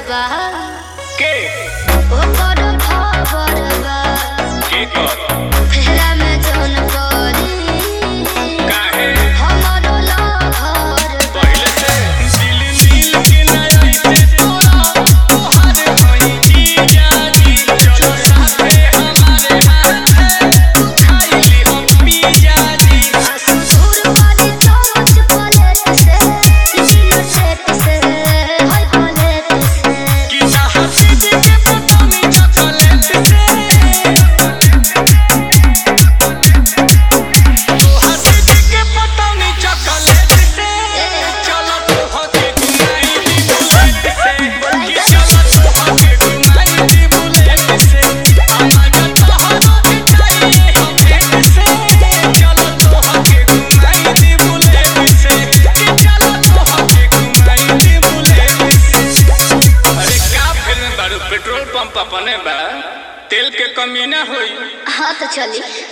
बा के ओकर खबर बा के कर फेरा में जौन पड़ी काहे हमरो लहर बा पहले से दिल नील के नई से तोरा तोहार होई जी जाजी चलो साथे हमारे हाथ खाइली हम पी जाजी सुर वाली चोच पलेट से किलो सेट से हाय पलेट से कि चाहत के पतंग चॉकलेट से तो हंस के पतंग चॉकलेट से चलो तो होके घुमाई दी बुलेट से कि चलो तो होके घुमाई दी बुलेट से हमारा तोहरा के चाहिए हम भेंट से चलो तो होके घुमाई दी बुलेट से कि चलो तो होके घुमाई दी बुलेट से अरे का फिर में बारू पेट्रोल पंप अपने बा तेल के कमी ना होई हाँ तो चली